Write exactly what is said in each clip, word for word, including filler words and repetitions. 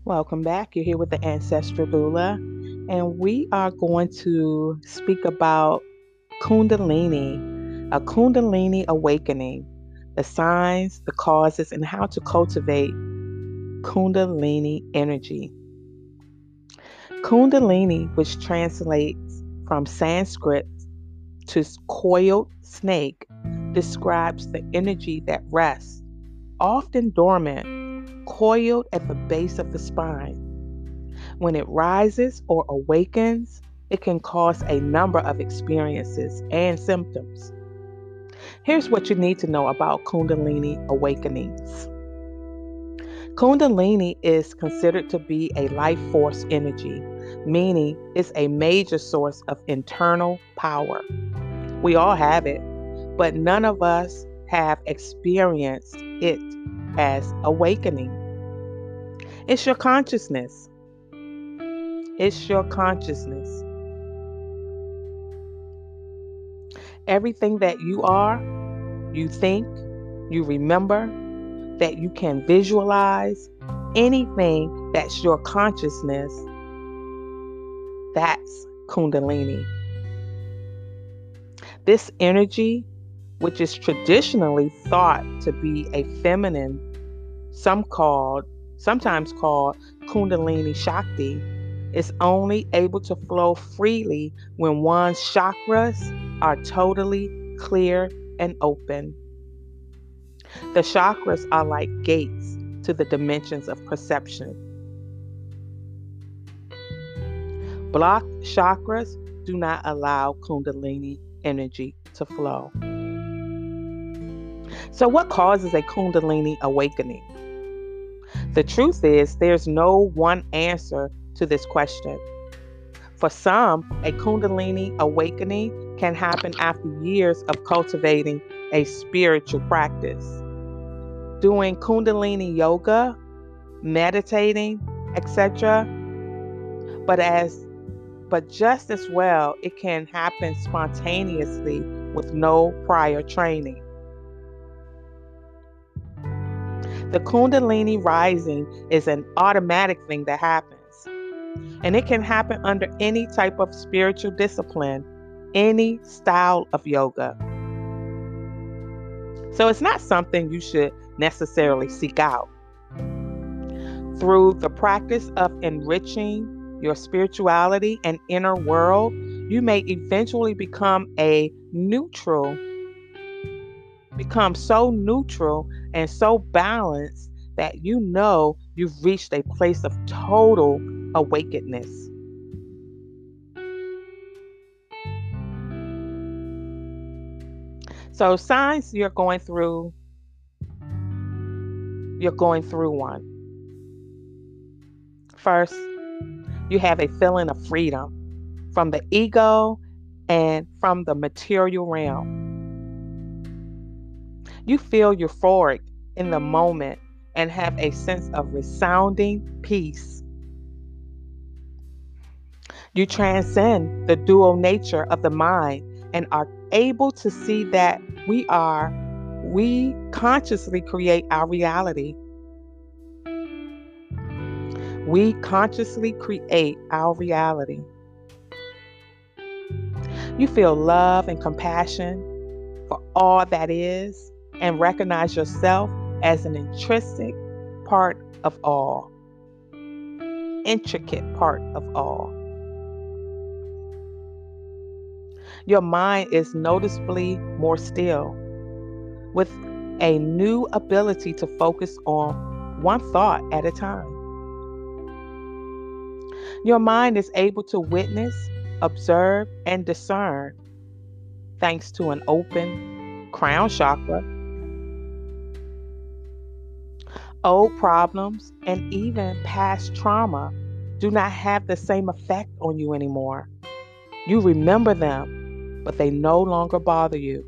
Welcome back. You're here with the Ancestral Doula, and we are going to speak about Kundalini, a Kundalini awakening, the signs, the causes, and how to cultivate Kundalini energy. Kundalini, which translates from Sanskrit to coiled snake, describes the energy that rests, often dormant, coiled at the base of the spine. When it rises or awakens, it can cause a number of experiences and symptoms. Here's what you need to know about Kundalini awakenings. Kundalini is considered to be a life force energy, meaning it's a major source of internal power. We all have it, but none of us have experienced it as awakening. It's your consciousness. It's your consciousness. Everything that you are, you think, you remember, that you can visualize, anything that's your consciousness, that's Kundalini. This energy, which is traditionally thought to be a feminine, some called, sometimes called Kundalini Shakti, is only able to flow freely when one's chakras are totally clear and open. The chakras are like gates to the dimensions of perception. Blocked chakras do not allow Kundalini energy to flow. So, what causes a Kundalini awakening? The truth is, there's no one answer to this question. For some, a Kundalini awakening can happen after years of cultivating a spiritual practice. Doing Kundalini yoga, meditating, et cetera. But as but just as well, it can happen spontaneously with no prior training. The Kundalini rising is an automatic thing that happens. And it can happen under any type of spiritual discipline, any style of yoga. So it's not something you should necessarily seek out. Through the practice of enriching your spirituality and inner world, you may eventually become a neutral, become so neutral and so balanced that you know you've reached a place of total awakeness. So signs you're going through, you're going through one. First, you have a feeling of freedom from the ego and from the material realm. You feel euphoric in the moment and have a sense of resounding peace. You transcend the dual nature of the mind and are able to see that we are, we consciously create our reality. We consciously create our reality. You feel love and compassion for all that is and recognize yourself as an intrinsic part of all, intricate part of all. Your mind is noticeably more still, with a new ability to focus on one thought at a time. Your mind is able to witness, observe, and discern thanks to an open crown chakra. Old problems and even past trauma do not have the same effect on you anymore. You remember them, but they no longer bother you.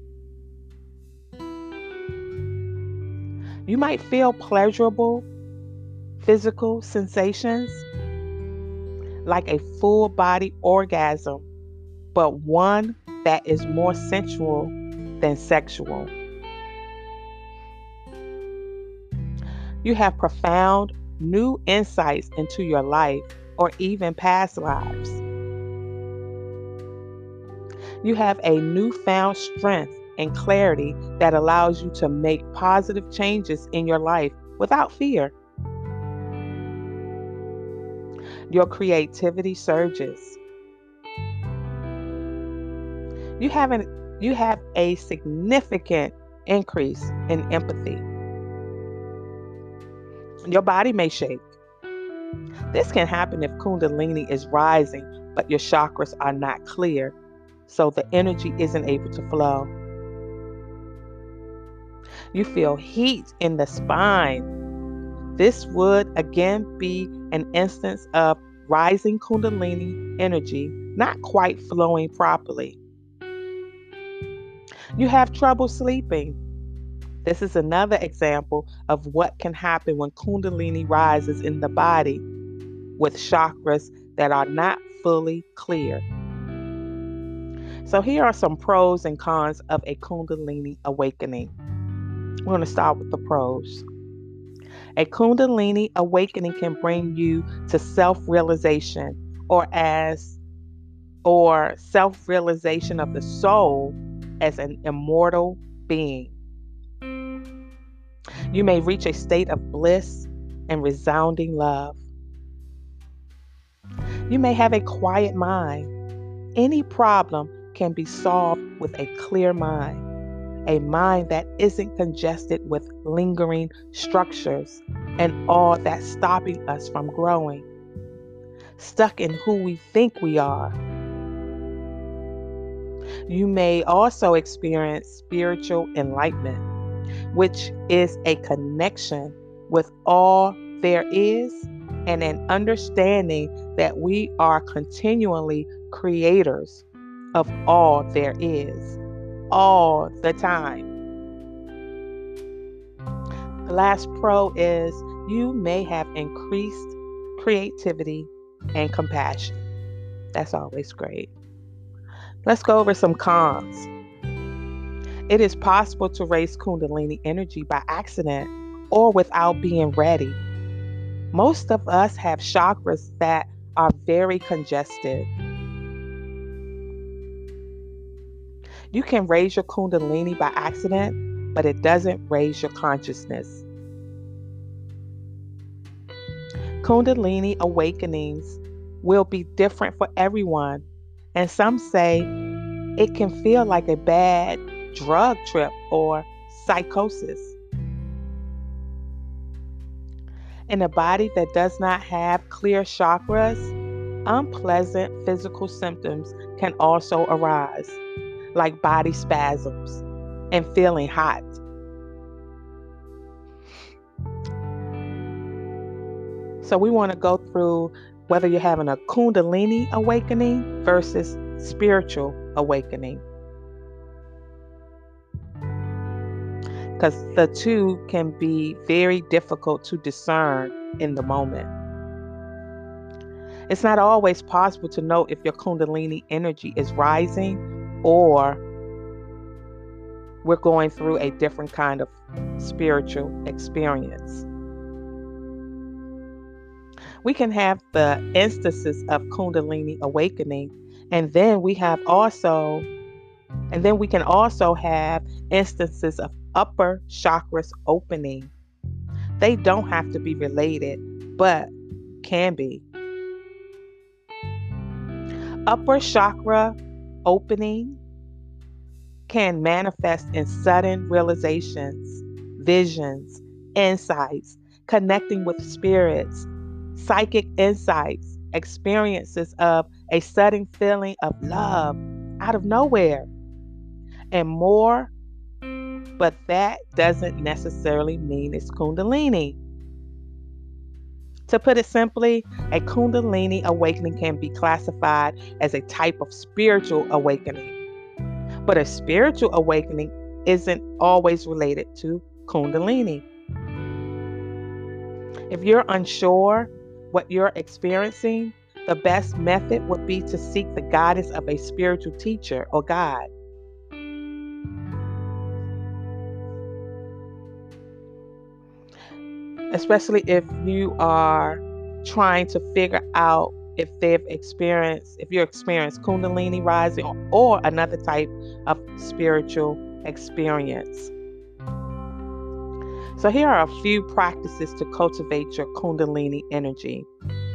You might feel pleasurable physical sensations like a full body orgasm, but one that is more sensual than sexual. You have profound new insights into your life or even past lives. You have a newfound strength and clarity that allows you to make positive changes in your life without fear. Your creativity surges. You have, an, you have a significant increase in empathy. Your body may shake. This can happen if Kundalini is rising, but your chakras are not clear, so the energy isn't able to flow. You feel heat in the spine. This would again be an instance of rising Kundalini energy not quite flowing properly. You have trouble sleeping. This is another example of what can happen when Kundalini rises in the body with chakras that are not fully clear. So here are some pros and cons of a Kundalini awakening. We're going to start with the pros. A Kundalini awakening can bring you to self-realization or as or self-realization of the soul as an immortal being. You may reach a state of bliss and resounding love. You may have a quiet mind. Any problem can be solved with a clear mind, a mind that isn't congested with lingering structures and all that's stopping us from growing, stuck in who we think we are. You may also experience spiritual enlightenment, which is a connection with all there is and an understanding that we are continually creators of all there is, all the time. The last pro is you may have increased creativity and compassion. That's always great. Let's go over some cons. It is possible to raise Kundalini energy by accident or without being ready. Most of us have chakras that are very congested. You can raise your Kundalini by accident, but it doesn't raise your consciousness. Kundalini awakenings will be different for everyone, and some say it can feel like a bad drug trip or psychosis. In a body that does not have clear chakras, unpleasant physical symptoms can also arise, like body spasms and feeling hot. So we want to go through whether you're having a Kundalini awakening versus spiritual awakening, because the two can be very difficult to discern in the moment. It's not always possible to know if your Kundalini energy is rising or we're going through a different kind of spiritual experience. We can have the instances of Kundalini awakening, and then we have also, and then we can also have instances of upper chakras opening. They don't have to be related, but can be. Upper chakra opening can manifest in sudden realizations, visions, insights, connecting with spirits, psychic insights, experiences of a sudden feeling of love out of nowhere, and more. But that doesn't necessarily mean it's Kundalini. To put it simply, a Kundalini awakening can be classified as a type of spiritual awakening. But a spiritual awakening isn't always related to Kundalini. If you're unsure what you're experiencing, the best method would be to seek the guidance of a spiritual teacher or guide. especially if you are trying to figure out if they've experienced, if you're experienced Kundalini rising or, or another type of spiritual experience. So here are a few practices to cultivate your Kundalini energy.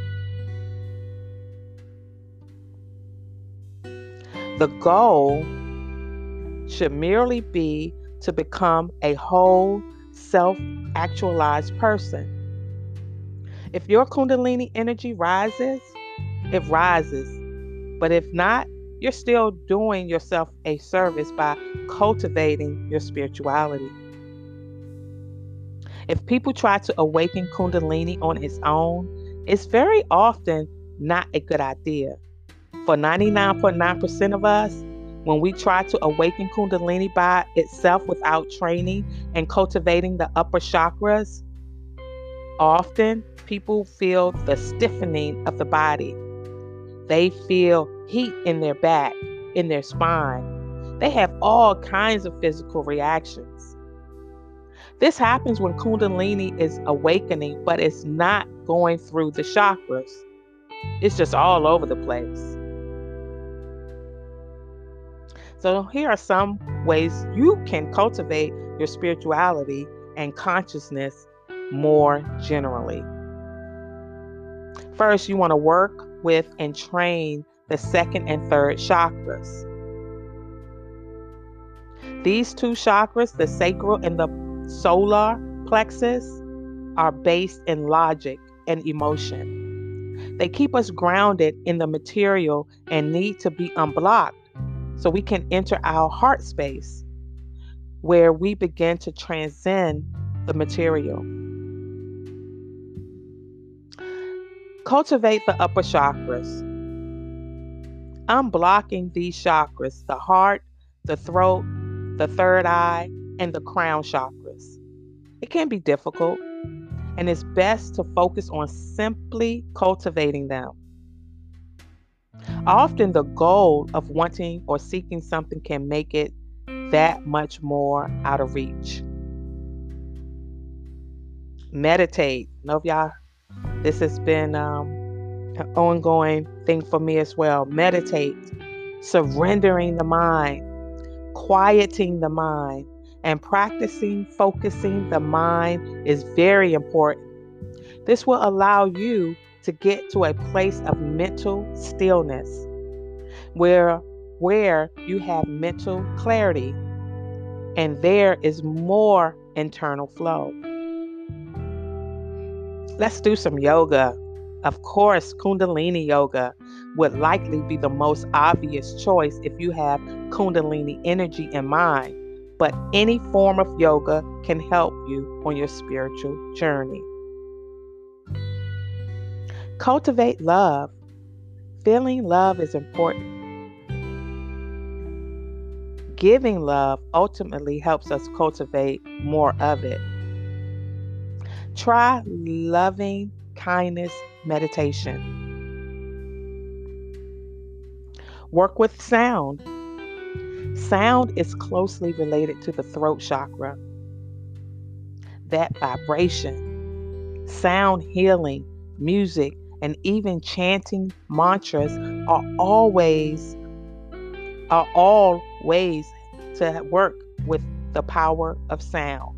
The goal should merely be to become a whole, self-actualized person. If your Kundalini energy rises, it rises. But if not, you're still doing yourself a service by cultivating your spirituality. If people try to awaken Kundalini on its own, it's very often not a good idea. For ninety-nine point nine percent of us, when we try to awaken Kundalini by itself without training and cultivating the upper chakras, often people feel the stiffening of the body. They feel heat in their back, in their spine. They have all kinds of physical reactions. This happens when Kundalini is awakening, but it's not going through the chakras. It's just all over the place. So here are some ways you can cultivate your spirituality and consciousness more generally. First, you want to work with and train the second and third chakras. These two chakras, the sacral and the solar plexus, are based in logic and emotion. They keep us grounded in the material and need to be unblocked so we can enter our heart space where we begin to transcend the material. Cultivate the upper chakras. Unblocking these chakras, the heart, the throat, the third eye, and the crown chakras. It can be difficult, and it's best to focus on simply cultivating them. Often the goal of wanting or seeking something can make it that much more out of reach. Meditate. I know if y'all, this has been um, an ongoing thing for me as well. Meditate, surrendering the mind, quieting the mind, and practicing focusing the mind is very important. This will allow you to get to a place of mental stillness where, where you have mental clarity and there is more internal flow. Let's do some yoga. Of course, Kundalini yoga would likely be the most obvious choice if you have Kundalini energy in mind, but any form of yoga can help you on your spiritual journey. Cultivate love. Feeling love is important. Giving love ultimately helps us cultivate more of it. Try loving kindness meditation. Work with sound. Sound is closely related to the throat chakra. That vibration, sound healing, music, and even chanting mantras are always are all ways to work with the power of sound.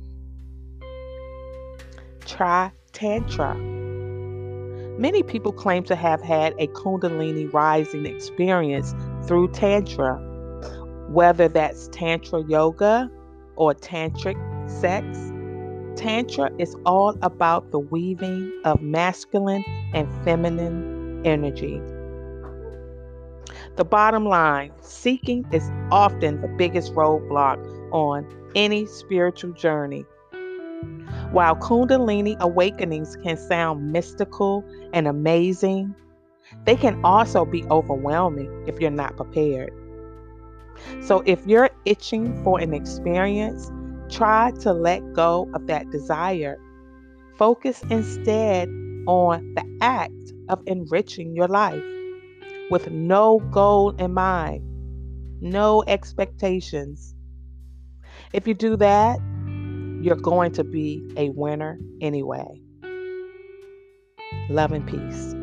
Try Tantra. Many people claim to have had a Kundalini rising experience through Tantra, whether that's Tantra yoga or Tantric sex. Tantra is all about the weaving of masculine and feminine energy. The bottom line, seeking is often the biggest roadblock on any spiritual journey. While Kundalini awakenings can sound mystical and amazing, they can also be overwhelming if you're not prepared. So if you're itching for an experience, try to let go of that desire. Focus instead on the act of enriching your life with no goal in mind, no expectations. If you do that, you're going to be a winner anyway. Love and peace.